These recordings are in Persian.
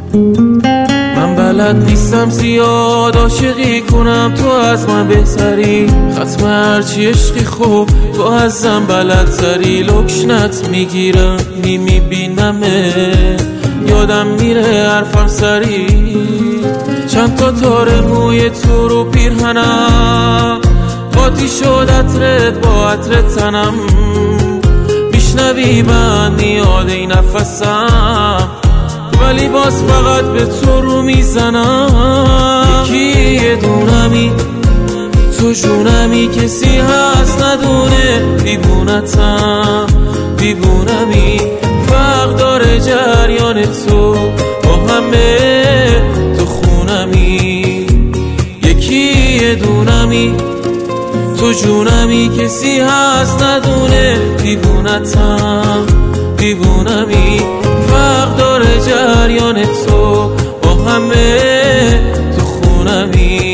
من بلد نیستم زیاد عاشقی کنم، تو از من بهتری. ختم هرچی عشقی خوب تو ازم بلدتری. لکنت میگیرم میبینمه یادم میره حرفم سری. چند تا تار موی تو رو پیرهنم، قاطی شد عطرت با عطر تنم. میشنوی من یاد این نفسم، ولی باز فقط به تو رو میزنم. یکی یه دونمی تو جونمی، کسی هست ندونه دیوونتم دیوونمی. فرق داره جریان تو با همه تو خونمی. یکی یه دونمی تو جونمی، کسی هست ندونه دیوونتم دیوونمی. فرق داره جریان تو با همه تو خونمی.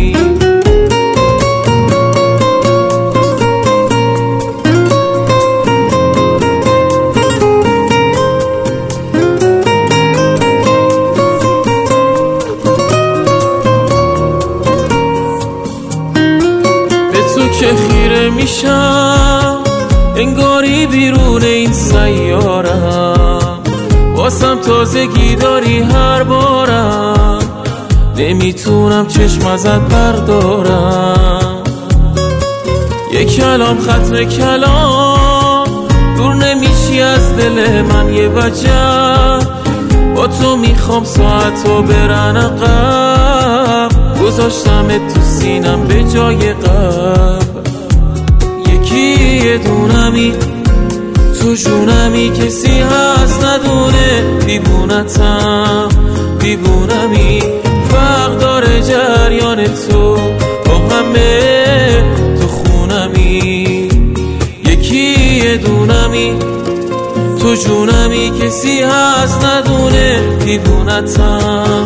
که خیره میشم انگاری بیرون این سیارم، واسم تازگی داری هر بارم. نمیتونم چشم ازت بردارم. یک کلام ختم کلام، دور نمیشی از دل من یه وجه. با تو میخوام ساعتو برن عقب، گذاشتمت تو سینم به جای قبل. یکی یه دونمی تو جونمی، کسی هست ندونه دیوونتم دیوونمی. فرق داره جریان تو با همه تو خونمی. یکی یه دونمی تو جونمی، کسی هست ندونه دیوونتم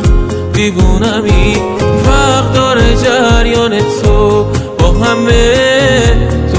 دیوونمی. فرق داره جریان تو با همه